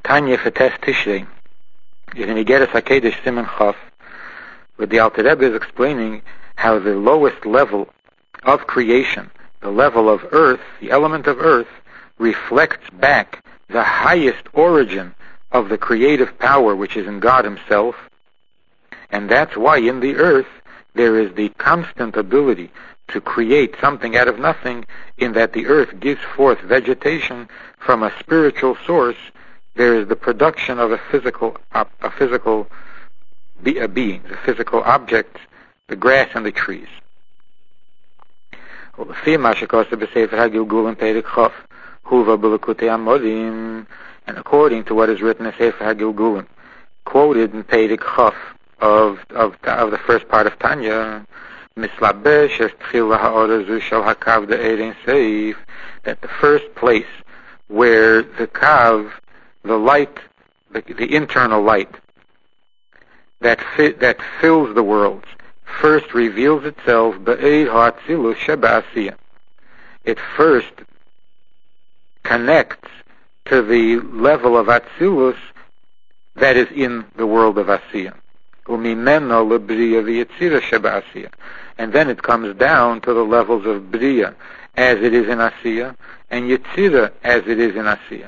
Tanya Fetes Tishrei, in Igeres HaKedesh Siman Chaf, where the Alter Rebbe is explaining how the lowest level of creation, the level of earth, the element of earth, reflects back the highest origin of the creative power which is in God Himself, and that's why in the earth there is the constant ability to create something out of nothing, in that the earth gives forth vegetation from a spiritual source. There is the production of a physical being, a physical object, the grass and the trees. And according to what is written in Sefer HaGilgulim, quoted in Perek Chaf of the first part of Tanya, that the first place where the kav, the light, the internal light that fills the worlds, first reveals itself. It first connects to the level of Atzilus that is in the world of Asiya. And then it comes down to the levels of Bria as it is in Asiya, and Yetzira as it is in Asiya.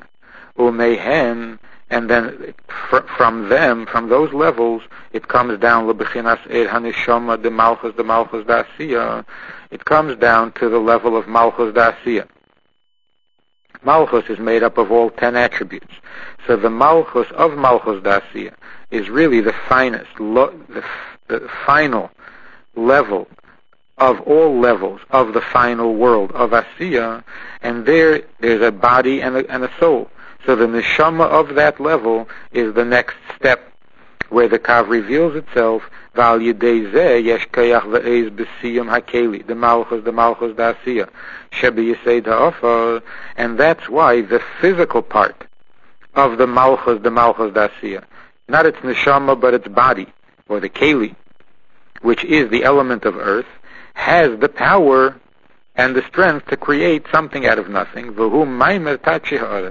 And then from those levels, it comes down Lebechinas Eir Hanishama de Malchus Dasiya. It comes down to the level of Malchus Dasiya. Malchus is made up of all 10 attributes. So the Malchus of Malchus Dasiya is really the finest, the final level of all levels of the final world of Asiya, and there's a body and a soul. So the neshama of that level is the next step, where the kav reveals itself. Val yedei zeh yesh kayach ve'ez b'siyum hakeli, the malchus da'asiya, shebi yisei da'afar, and that's why the physical part of the malchus da'asiya, not its neshama but its body, or the keli, which is the element of earth, has the power and the strength to create something out of nothing. V'hu maimer tachi ha'aretz.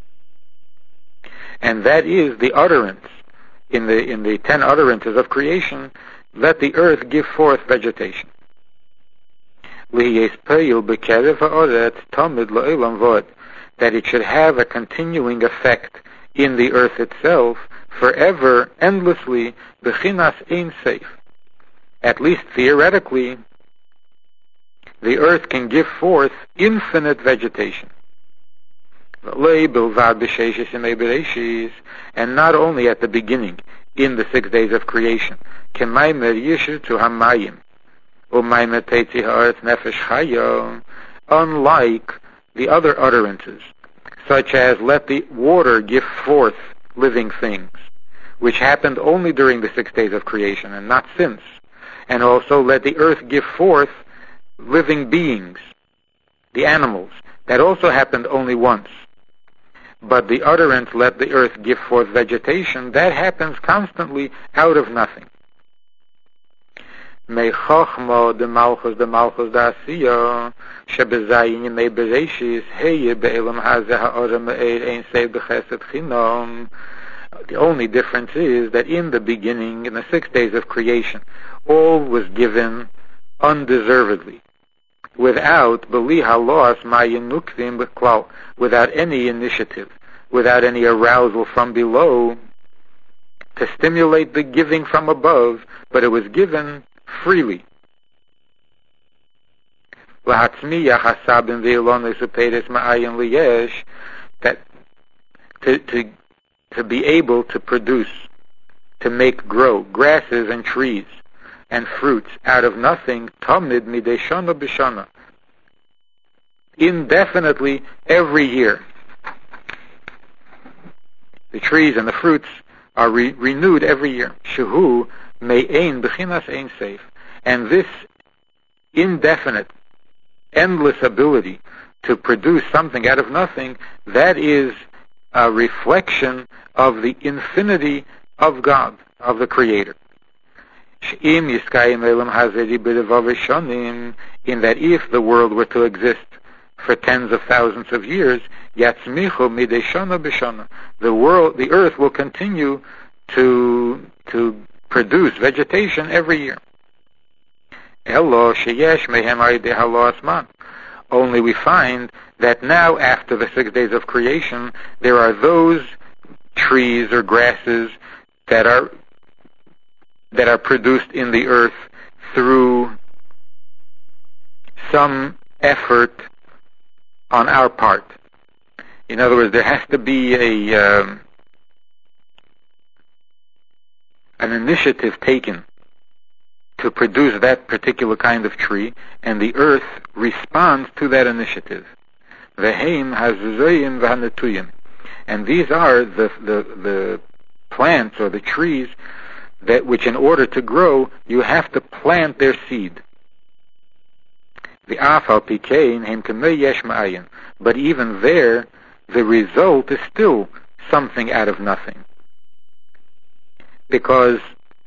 And that is the utterance in the 10 utterances of creation. Let the earth give forth vegetation. That it should have a continuing effect in the earth itself, forever, endlessly, bechinas ein seif. At least theoretically, the earth can give forth infinite vegetation. And not only at the beginning, in the 6 days of creation. Unlike the other utterances, such as let the water give forth living things, which happened only during the 6 days of creation and not since. And also let the earth give forth living beings, the animals, that also happened only once. But the utterance, let the earth give forth vegetation, that happens constantly out of nothing. The only difference is that in the beginning, in the 6 days of creation, all was given undeservedly, without without any initiative, without any arousal from below to stimulate the giving from above, but it was given freely. That to be able to produce, to make grow grasses and trees and fruits out of nothing, tamid midei shana b'shana, indefinitely every year. The trees and the fruits are renewed every year. Shehu me'ein b'chinas ein seif. And this indefinite, endless ability to produce something out of nothing, that is a reflection of the infinity of God, of the Creator. In that if the world were to exist for tens of thousands of years, yatzmichu midei shana b'shana. The earth will continue to produce vegetation every year. Elo sheyesh mehem aydei halo asman. Only we find that now, after the 6 days of creation, there are those trees or grasses that are produced in the earth through some effort on our part. In other words, there has to be an initiative taken to produce that particular kind of tree, and the earth responds to that initiative. Veheim hazuzayim v'hanetuyim. And these are the plants or the trees that which, in order to grow, you have to plant their seed. But even there, the result is still something out of nothing. Because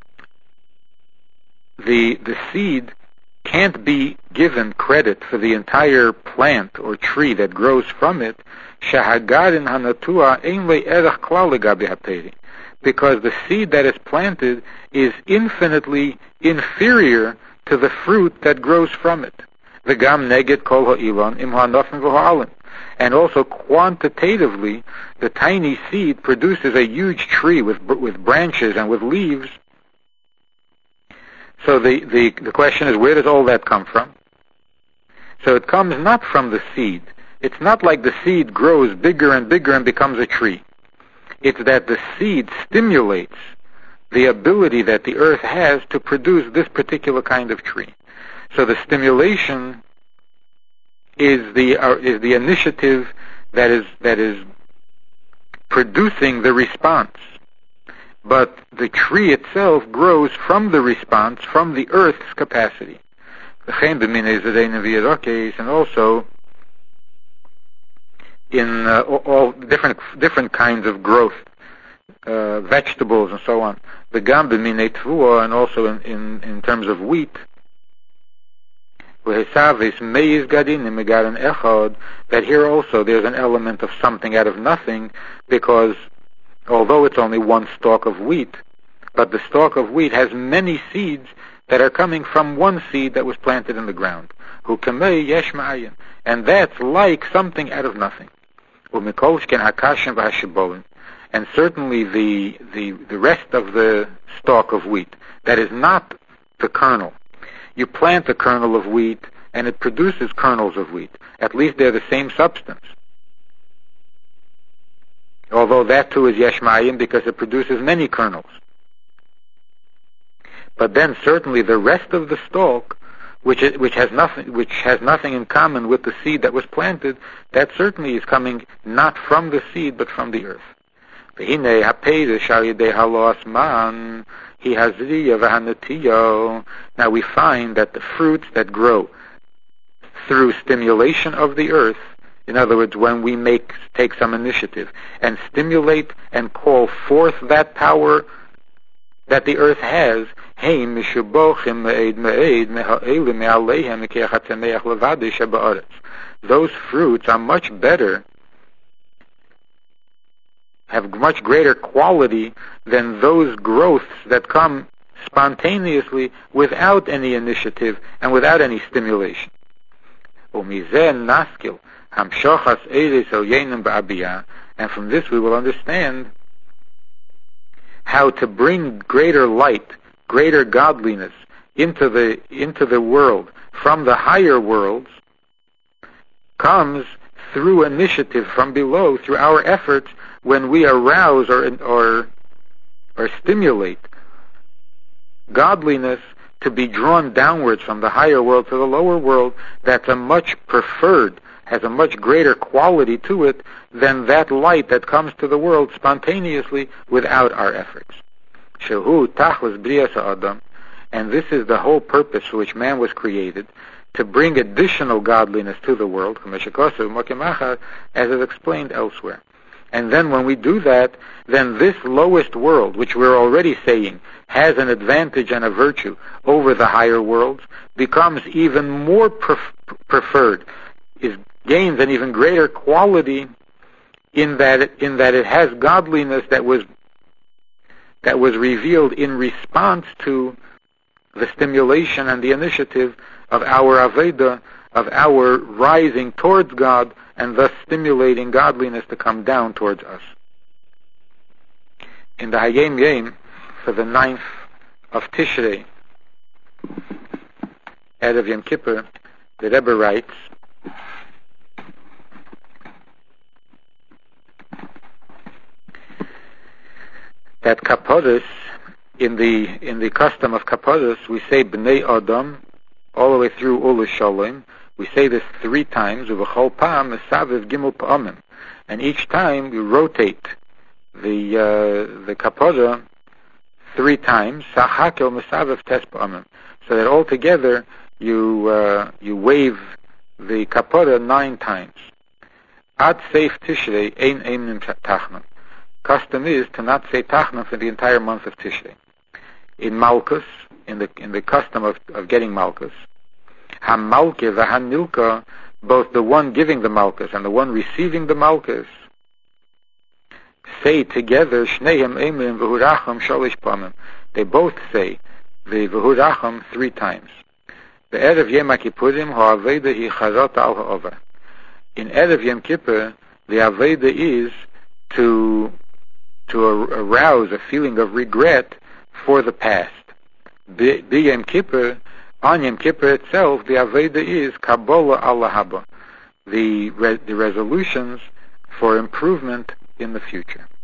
the seed can't be given credit for the entire plant or tree that grows from it, because the seed that is planted is infinitely inferior to the fruit that grows from it. And also quantitatively, the tiny seed produces a huge tree with branches and with leaves. So the question is, where does all that come from? So it comes not from the seed. It's not like the seed grows bigger and bigger and becomes a tree. It's that the seed stimulates the ability that the earth has to produce this particular kind of tree. So the stimulation is the initiative that is producing the response. But the tree itself grows from the response, from the earth's capacity. And also in all different kinds of growth, vegetables and so on. The gam b'minei tvua, and also in terms of wheat. That here also there's an element of something out of nothing, because although it's only one stalk of wheat, but the stalk of wheat has many seeds that are coming from one seed that was planted in the ground. And that's like something out of nothing. And certainly the rest of the stalk of wheat, that is not the kernel. You plant a kernel of wheat and it produces kernels of wheat. At least they're the same substance. Although that too is yeshmayim, because it produces many kernels. But then certainly the rest of the stalk, which has nothing in common with the seed that was planted, that certainly is coming not from the seed but from the earth. Now we find that the fruits that grow through stimulation of the earth, in other words, when we take some initiative and stimulate and call forth that power that the earth has, those fruits are much better, have much greater quality than those growths that come spontaneously without any initiative and without any stimulation. And from this we will understand how to bring greater light, greater godliness into the world from the higher worlds comes through initiative from below, through our efforts, when we arouse or stimulate godliness to be drawn downwards from the higher world to the lower world. That's a much preferred, has a much greater quality to it than that light that comes to the world spontaneously without our efforts. Shehu tachlis briyas ha'adam, and this is the whole purpose for which man was created, to bring additional godliness to the world, as is explained elsewhere. And then when we do that, then this lowest world, which we're already saying has an advantage and a virtue over the higher worlds, becomes even more preferred, is gains an even greater quality in that it has godliness that was revealed in response to the stimulation and the initiative of our Aveda, of our rising towards God, and thus stimulating godliness to come down towards us. In the Hayom Yom, for the 9th of Tishrei, Erev Yom Kippur, the Rebbe writes that Kaporos, in the custom of Kaporos, we say Bnei Adam all the way through Ulu Shalom. We say this 3 times, Uvachol Pam Mesaviv Gimel Pa'amim, and each time we rotate the Kapora 3 times, Sachakel Mesaviv Tes Pa'amim, so that altogether you wave the Kapora 9 times. Ad Seif Tishrei Ein Eimnim Tachnan. Custom is to not say Tachnan for the entire month of Tishrei. In Malkus, in the custom of getting Malkus, Hamalke v'Hanilka, both the one giving the Malkus and the one receiving the Malkus, say together Shneim Eimrim v'Huracham Shalish Pamim. They both say the v'Huracham 3 times. The Erev Yom Kippurim ha'Aveda hi Charot al ha'Over. In Erev Yom Kippur, the Aveda is to arouse a feeling of regret for the past. The Yom Kippur, on Yom Kippur itself, the Aveda is Kabbalah Allah Haba, the resolutions for improvement in the future.